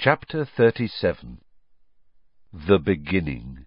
Chapter 37. The Beginning.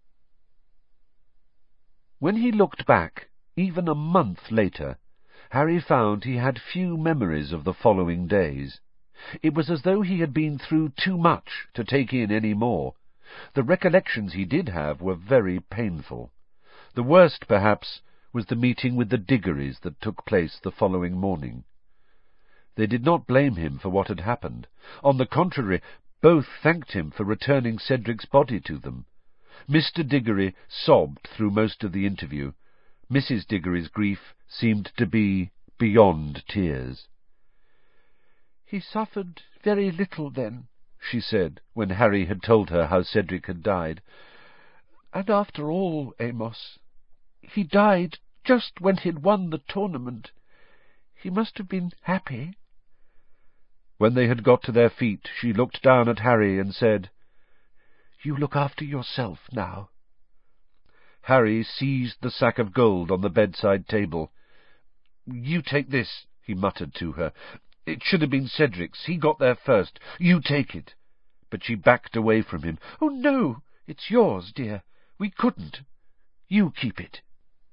When he looked back, even a month later, Harry found he had few memories of the following days. It was as though he had been through too much to take in any more. The recollections he did have were very painful. The worst, perhaps, was the meeting with the Diggories that took place the following morning. They did not blame him for what had happened. On the contrary, both thanked him for returning Cedric's body to them. Mr. Diggory sobbed through most of the interview. Mrs. Diggory's grief seemed to be beyond tears. "He suffered very little then," she said, when Harry had told her how Cedric had died. "And after all, Amos, he died just when he'd won the tournament. He must have been happy." When they had got to their feet, she looked down at Harry and said, "You look after yourself now." Harry seized the sack of gold on the bedside table. "You take this," he muttered to her. "It should have been Cedric's. He got there first. You take it." But she backed away from him. "Oh, no, it's yours, dear. We couldn't. You keep it."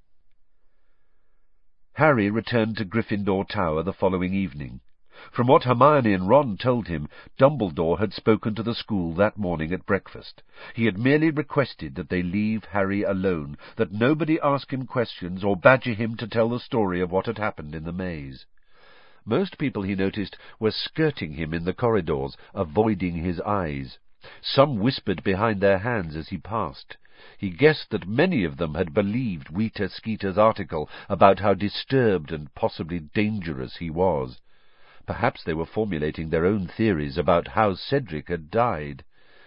Harry returned to Gryffindor Tower the following evening. From what Hermione and Ron told him, Dumbledore had spoken to the school that morning at breakfast. He had merely requested that they leave Harry alone, that nobody ask him questions or badger him to tell the story of what had happened in the maze. Most people, he noticed, were skirting him in the corridors, avoiding his eyes. Some whispered behind their hands as he passed. He guessed that many of them had believed Weta Skeeter's article about how disturbed and possibly dangerous he was. Perhaps they were formulating their own theories about how Cedric had died.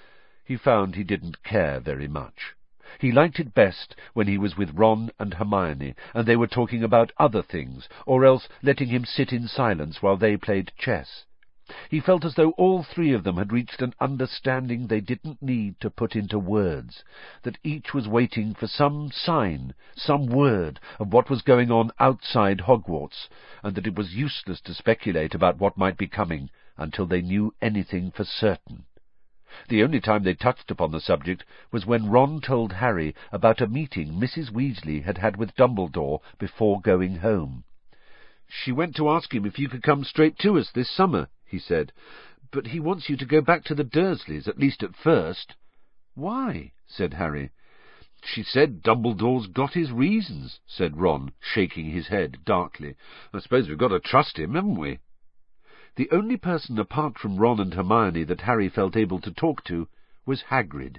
He found he didn't care very much. He liked it best when he was with Ron and Hermione, and they were talking about other things, or else letting him sit in silence while they played chess. He felt as though all three of them had reached an understanding they didn't need to put into words, that each was waiting for some sign, some word of what was going on outside Hogwarts, and that it was useless to speculate about what might be coming until they knew anything for certain. The only time they touched upon the subject was when Ron told Harry about a meeting Mrs. Weasley had had with Dumbledore before going home. "She went to ask him if you could come straight to us this summer," he said, "but he wants you to go back to the Dursleys, at least at first." "Why?" said Harry. "She said Dumbledore's got his reasons," said Ron, shaking his head darkly. "I suppose we've got to trust him, haven't we?" The only person apart from Ron and Hermione that Harry felt able to talk to was Hagrid.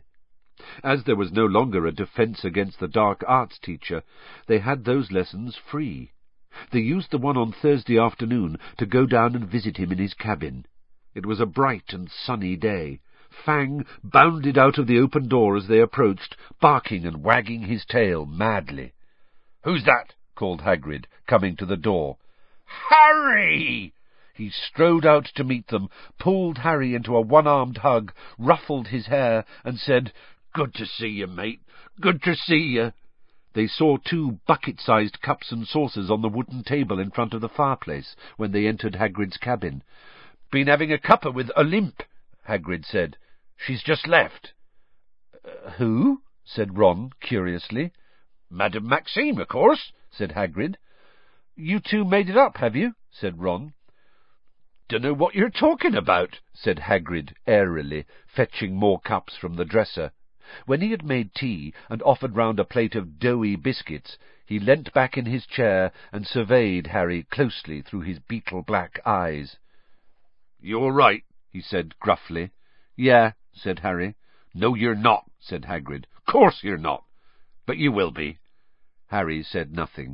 As there was no longer a defence against the dark arts teacher, they had those lessons free. They used the one on Thursday afternoon to go down and visit him in his cabin. It was a bright and sunny day. Fang bounded out of the open door as they approached, barking and wagging his tail madly. "Who's that?" called Hagrid, coming to the door. "Harry!" He strode out to meet them, pulled Harry into a one-armed hug, ruffled his hair, and said, "Good to see you, mate. Good to see you." They saw 2 bucket-sized cups and saucers on the wooden table in front of the fireplace when they entered Hagrid's cabin. "Been having a cuppa with Olympe," Hagrid said. "She's just left." "Who?" said Ron, curiously. "Madame Maxime, of course," said Hagrid. "You two made it up, have you?" said Ron. "Dunno what you're talking about," said Hagrid airily, fetching more cups from the dresser. When he had made tea and offered round a plate of doughy biscuits, he leant back in his chair and surveyed Harry closely through his beetle-black eyes. "You all right?" he said gruffly. "Yeah," said Harry. "No, you're not," said Hagrid. "Course you're not. But you will be." Harry said nothing.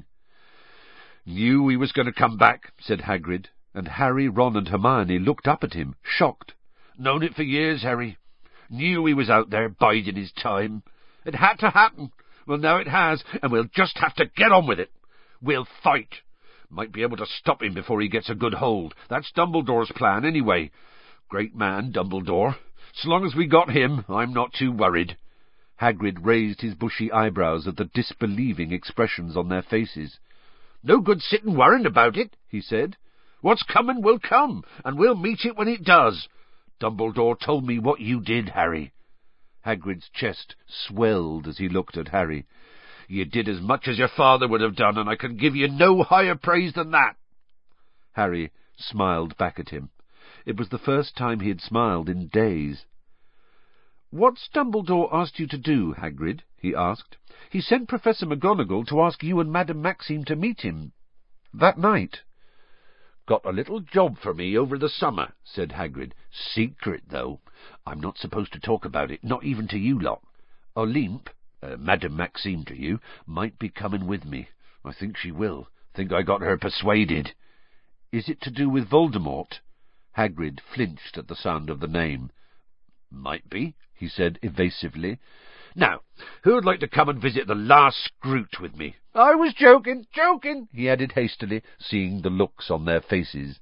"Knew he was going to come back," said Hagrid, and Harry, Ron and Hermione looked up at him, shocked. "Known it for years, Harry. Knew he was out there biding his time. It had to happen. Well, now it has, and we'll just have to get on with it. We'll fight. Might be able to stop him before he gets a good hold. That's Dumbledore's plan, anyway. Great man, Dumbledore. So long as we got him, I'm not too worried." Hagrid raised his bushy eyebrows at the disbelieving expressions on their faces. "No good sitting worrying about it," he said. "What's coming will come, and we'll meet it when it does. "Dumbledore told me what you did, Harry." Hagrid's chest swelled as he looked at Harry. "You did as much as your father would have done, and I can give you no higher praise than that." Harry smiled back at him. It was the first time he had smiled in days. "What's Dumbledore asked you to do, Hagrid?" he asked. "He sent Professor McGonagall to ask you and Madame Maxime to meet him that night." "Got a little job for me over the summer," said Hagrid. "Secret, though. I'm not supposed to talk about it, not even to you lot. Olympe, Madame Maxime to you, might be coming with me. I think she will. Think I got her persuaded." "Is it to do with Voldemort?" Hagrid flinched at the sound of the name. "Might be," he said evasively. "Now, who'd like to come and visit the last Scrooge with me? I was joking, he added hastily, seeing the looks on their faces.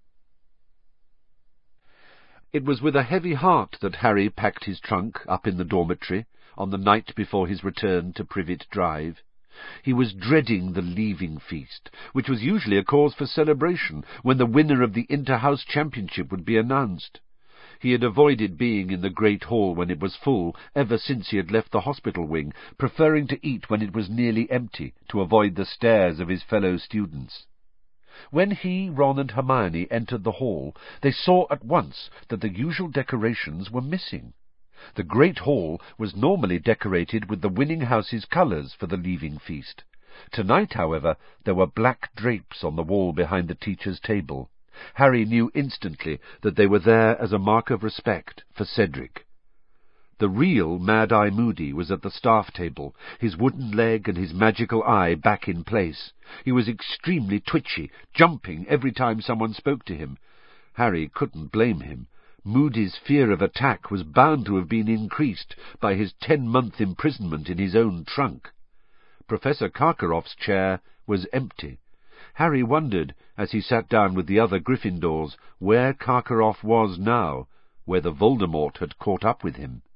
It was with a heavy heart that Harry packed his trunk up in the dormitory on the night before his return to Privet Drive. He was dreading the leaving feast, which was usually a cause for celebration, when the winner of the inter-house championship would be announced. He had avoided being in the great hall when it was full ever since he had left the hospital wing, preferring to eat when it was nearly empty, to avoid the stares of his fellow students. When he, Ron, and Hermione entered the hall, they saw at once that the usual decorations were missing. The great hall was normally decorated with the winning house's colours for the leaving feast. Tonight, however, there were black drapes on the wall behind the teacher's table. Harry knew instantly that they were there as a mark of respect for Cedric. The real Mad-Eye Moody was at the staff table, his wooden leg and his magical eye back in place. He was extremely twitchy, jumping every time someone spoke to him. Harry couldn't blame him. Moody's fear of attack was bound to have been increased by his 10-month imprisonment in his own trunk. Professor Karkaroff's chair was empty. Harry wondered, as he sat down with the other Gryffindors, where Karkaroff was now, whether Voldemort had caught up with him.